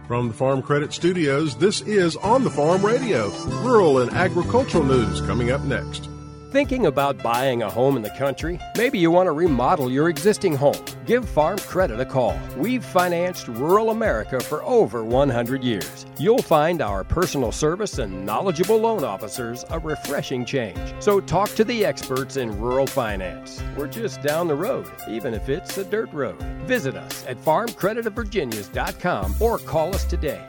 From the Farm Credit Studios, this is On the Farm Radio. Rural and agricultural news coming up next. Thinking about buying a home in the country? Maybe you want to remodel your existing home. Give Farm Credit a call. We've financed rural America for over 100 years. You'll find our personal service and knowledgeable loan officers a refreshing change. So talk to the experts in rural finance. We're just down the road, even if it's a dirt road. Visit us at farmcreditofvirginias.com or call us today,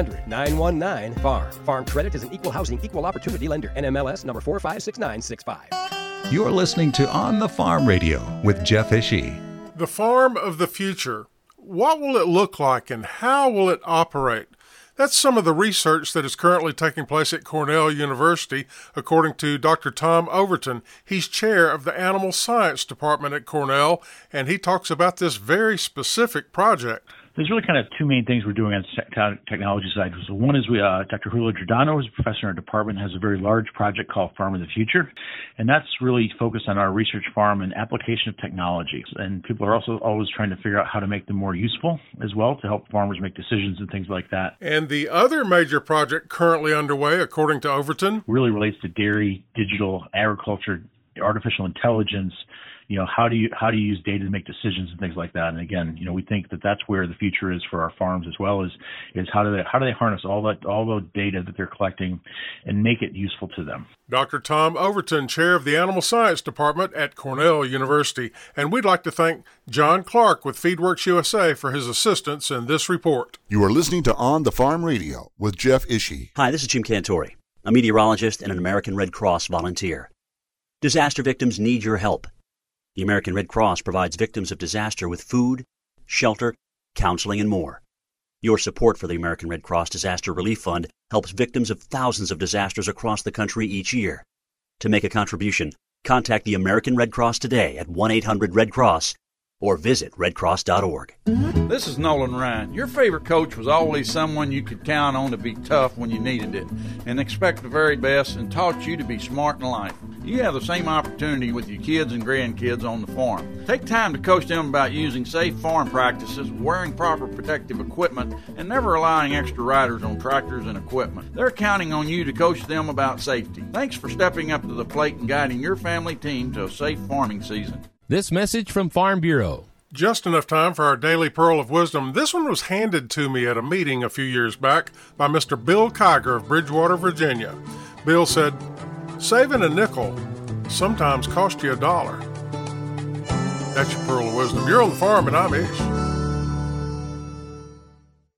800-919-FARM. Farm Credit is an equal housing, equal opportunity lender. NMLS number 456965. You're listening to On the Farm Radio with Jeff Ishii. The farm of the future. What will it look like and how will it operate? That's some of the research that is currently taking place at Cornell University, according to Dr. Tom Overton. He's chair of the Animal Science Department at Cornell, and he talks about this very specific project. There's really kind of two main things we're doing on the technology side. So one is Dr. Julio Giordano, who's a professor in our department, has a very large project called Farm of the Future, and that's really focused on our research farm and application of technology. And people are also always trying to figure out how to make them more useful as well to help farmers make decisions and things like that. And the other major project currently underway, according to Overton, really relates to dairy, digital, agriculture, artificial intelligence. How do you use data to make decisions and things like that? And again, we think that that's where the future is for our farms as well, is how do they harness all the data that they're collecting and make it useful to them. Dr. Tom Overton, chair of the Animal Science Department at Cornell University. And we'd like to thank John Clark with FeedWorks USA for his assistance in this report. You are listening to On the Farm Radio with Jeff Ishii. Hi, this is Jim Cantori, a meteorologist and an American Red Cross volunteer. Disaster victims need your help. The American Red Cross provides victims of disaster with food, shelter, counseling, and more. Your support for the American Red Cross Disaster Relief Fund helps victims of thousands of disasters across the country each year. To make a contribution, contact the American Red Cross today at 1-800-RED-CROSS or visit redcross.org. This is Nolan Ryan. Your favorite coach was always someone you could count on to be tough when you needed it and expect the very best, and taught you to be smart in life. You have the same opportunity with your kids and grandkids on the farm. Take time to coach them about using safe farm practices, wearing proper protective equipment, and never allowing extra riders on tractors and equipment. They're counting on you to coach them about safety. Thanks for stepping up to the plate and guiding your family team to a safe farming season. This message from Farm Bureau. Just enough time for our Daily Pearl of Wisdom. This one was handed to me at a meeting a few years back by Mr. Bill Kiger of Bridgewater, Virginia. Bill said, "Saving a nickel sometimes costs you $1." That's your Pearl of Wisdom. You're on the farm, and I'm Ish.